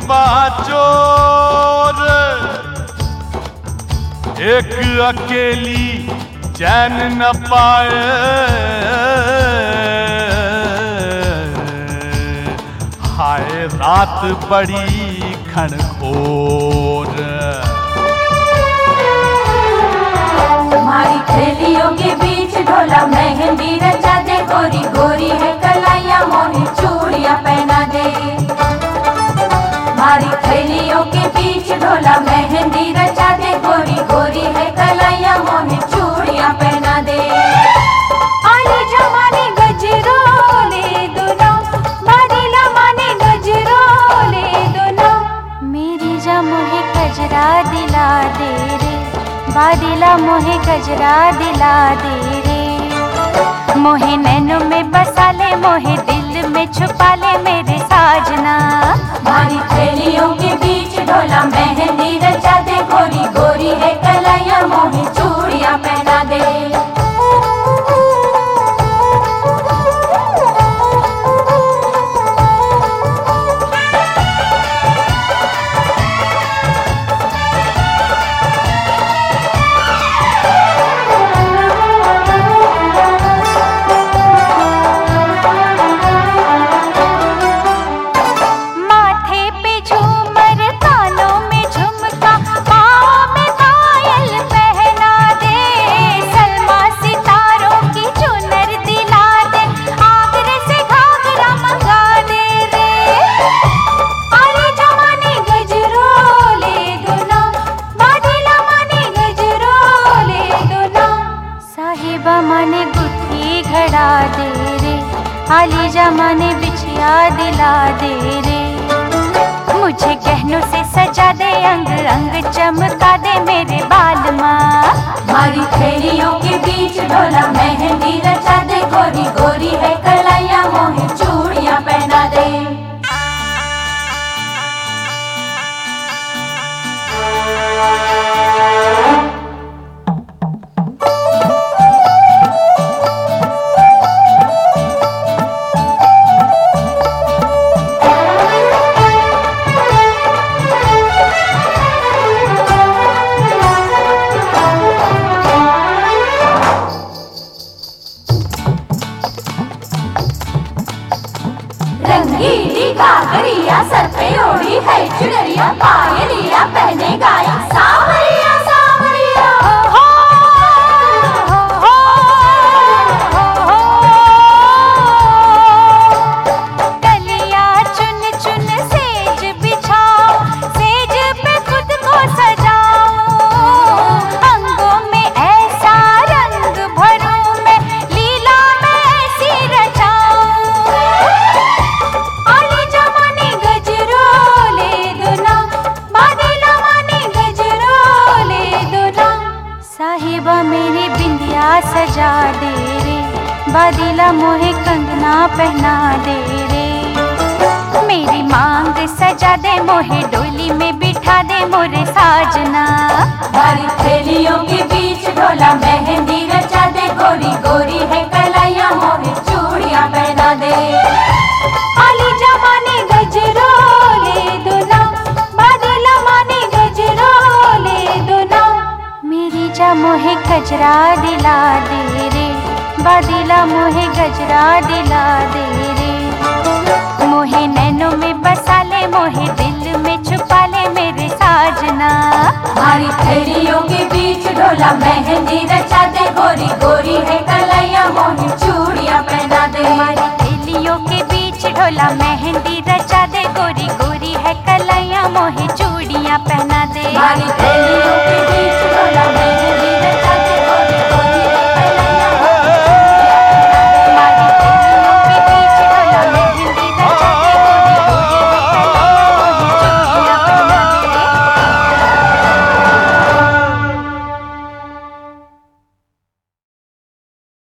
बा चोर, एक अकेली चैन न पाए। हाय रात बड़ी घनघोर, हमारी थैलियों के बीच ढोला मेहंदी रचा दे, गोरी गोरी है कलाइयाँ मोहे चूड़ियाँ पहना दे। हमारी थैलियों के बीच ढोला मेहंदी रचा दे, गोरी गोरी है कलाइयाँ मोहे चूड़ियाँ पहना दे। आली जमाने गजरोले दोनों, बादला माने गजरोले दोनों। मेरी जा मोहे गजरा दिला दे रे, बादला मोहे गजरा दिला दे रे। मोहे नैनों में बसा ले, मोहे दिल में छुपा ले मेरे साजना। हमारी थैलियों के बीच ढोला मेहंदी रचा दे, गोरी गोरी है कलाइयाँ मोहे चूड़ियाँ पहना दे। माने गुट्ठी घड़ा दे रे, आली जमाने बिछिया दिला दे रे। मुझे गहनों से सजा दे, अंग अंग चमका दे मेरे बाल माँ। हमारी थैलियों के बीच ढोला मेहंदी रचा दे, गोरी गोरी है कलाइयाँ मोहे चूड़ियाँ पहना दे। रंगीली घाघरिया सर पे ओढ़ी है चुनरिया, पायलिया पहने गाया सावरिया सावरिया। कलिया चुन चुन सेज बिछाओ, सेज पे खुद को सजाओ। अंगों में ऐसा रंग भरूं मैं, लीला में ऐसी रचाऊं। साहिबा मेरी बिंदिया सजा दे रे, बादला मोहे कंगना पहना दे रे। मेरी मांग सजा दे, मोहे डोली में बिठा दे मोरे साजना। हमारी थैलियों के बीच ढोला मेहंदी रचा दे, गोरी गोरी है कलाइयाँ मोहे चूड़ियाँ पहना दे। आली जमाने गजरोले दोनों, बादला माने गजरोले दोनों। मेरी जा मोहे गजरा दिला दे रे, बादला मोहे गजरा दिला दे रे। मोहे नैनों में बसा ले, मोहे दिल में छुपा ले मेरे साजना। हमारी थैलियों के बीच ढोला मेहंदी रचा दे, गोरी गोरी है कलाइयाँ मोहे चूड़ियाँ पहना दे। हमारी थैलियों के बीच ढोला मेहंदी रचा दे, गोरी गोरी है कलाइयाँ मोहे चूड़ियाँ पहना दे। हमारी थैलियों के बीच